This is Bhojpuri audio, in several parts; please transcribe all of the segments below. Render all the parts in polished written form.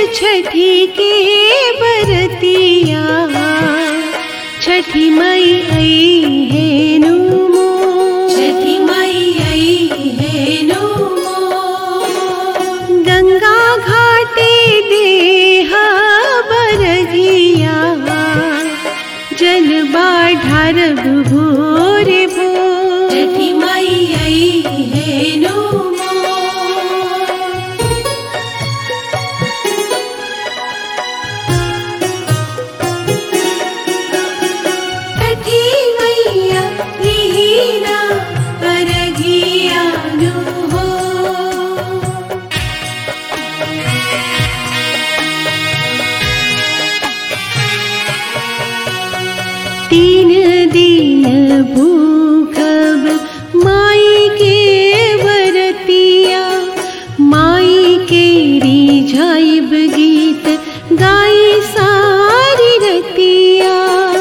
छठी के बरतिया छठी माई आई है नु मो छठी माई आई है नु मो गंगा घाटे देहा बरगिया जल बाढ़ भोरे भो छठी माई आई है नु तीन दिन भूखब माई के बरतिया माई के रिझाइब गीत गाई सारी रतिया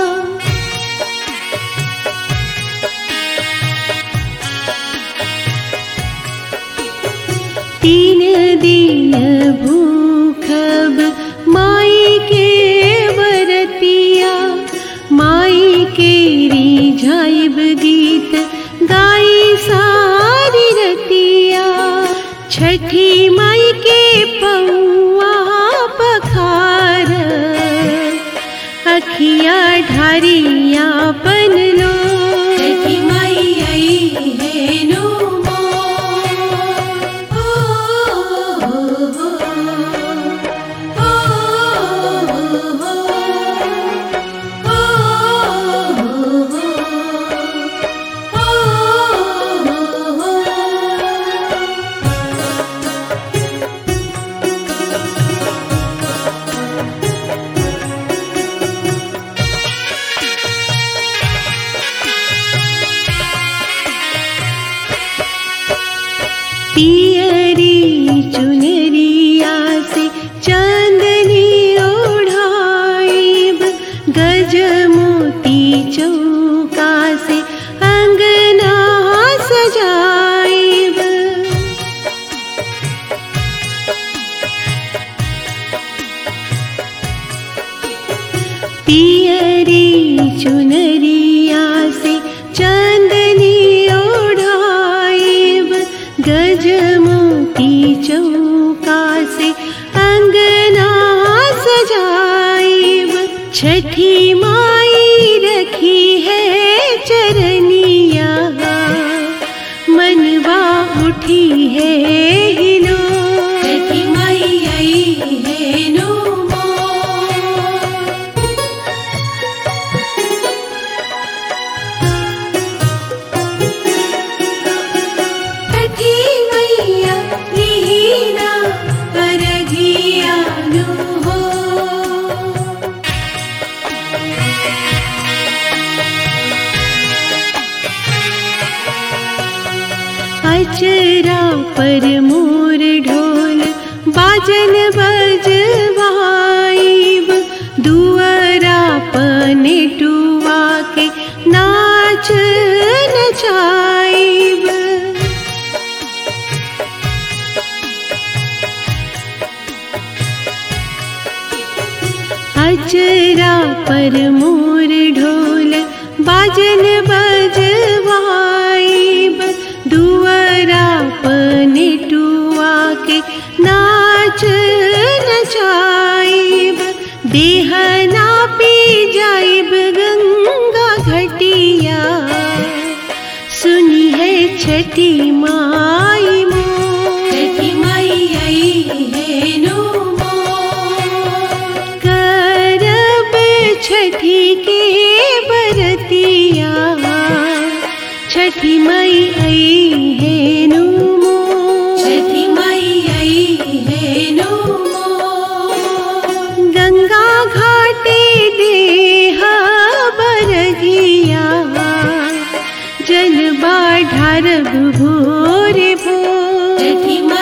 तीन दिन भूखब माई के बरतिया माई के रिझाइब गीत गाई सारी रतिया छठी माई के पौआ पखार अखिया ढारिया पन लो छठी माई आई है नो पियरी चुनरिया से चांदनी ओढ़ाइब गज मोती चौका से अंगना सजाइब पियरी चुनरिया से चांदनी ओढ़ाइब गज मोती चौका से अंगना सजाइब छठी माई रखी है चरनिया मनवा उठी है हिलो छठी माई आई है नो अचरा पर मोर ढोल बाजन बजवाइब दुआरा पनेटुआ के नाच नचाइब अचरा पर मोर ढोल बाजन बजवाइब दुआरा पनेटुआ के नाच नचाइब देहना पी जाइब गंगा घटिया सुनी है छठी माई मो छठी माई आई है नो करब छठी के बरतिया छठी माई आई है नो छठी माई आई है नो गंगा घाटे देहा बरगिया जल बाढ़ भोरे भो छठी